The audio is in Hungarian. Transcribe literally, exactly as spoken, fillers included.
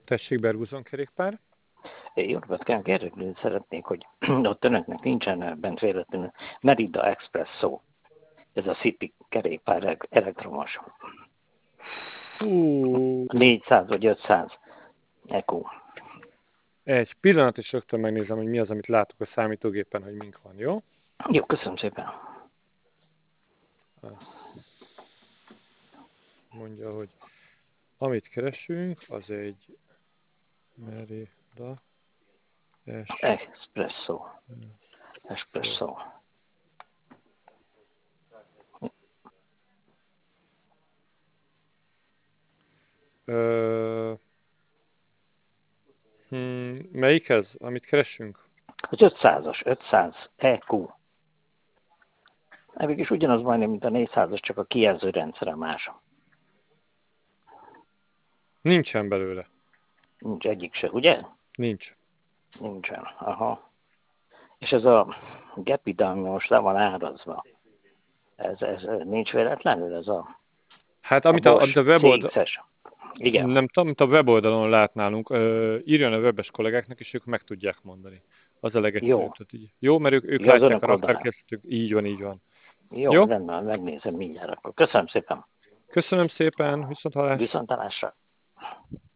Tessék, Berguzon kerékpár. Jó napot kívánok, érdeklődni szeretnék, hogy ott önöknek nincsen bent véletlenül Merida Expresso, ez a City kerékpár elektromos. Fú. négyszáz vagy ötszáz Eco. Egy pillanat, és rögtön megnézem, hogy mi az, amit látok a számítógépen, hogy mink van, jó? Jó, köszönöm szépen. Mondja, hogy amit keresünk, az egy Merida es... Espresso. Espresso. Ö... Hmm, melyik ez, amit keresünk? Az ötszázas, ötszáz Eco. Ebből is ugyanaz majdnem, mint a négyszázas, csak a kijelző rendszere más. Nincsen belőle. Nincs egyik se, ugye? Nincs. Nincsen, aha. És ez a Gepida, ami most le van árazva, ez, ez nincs véletlenül, ez a, Hát a amit a, Bosch amit a weboldal... cé iksz-es. Igen. Nem tudom, amit a weboldalon lát nálunk, ö, írjon a webes kollégáknak, és ők meg tudják mondani. Az a legegyszerűbb. Jó. Tehát így. Jó, mert ők, ők Ja, az látják a önök oldalán. raktárkészletük. Így van, így van. Jó, Jó? rendben, megnézem mindjárt akkor. Köszönöm szépen. Köszönöm szépen, viszont hallásra. Viszontlátásra.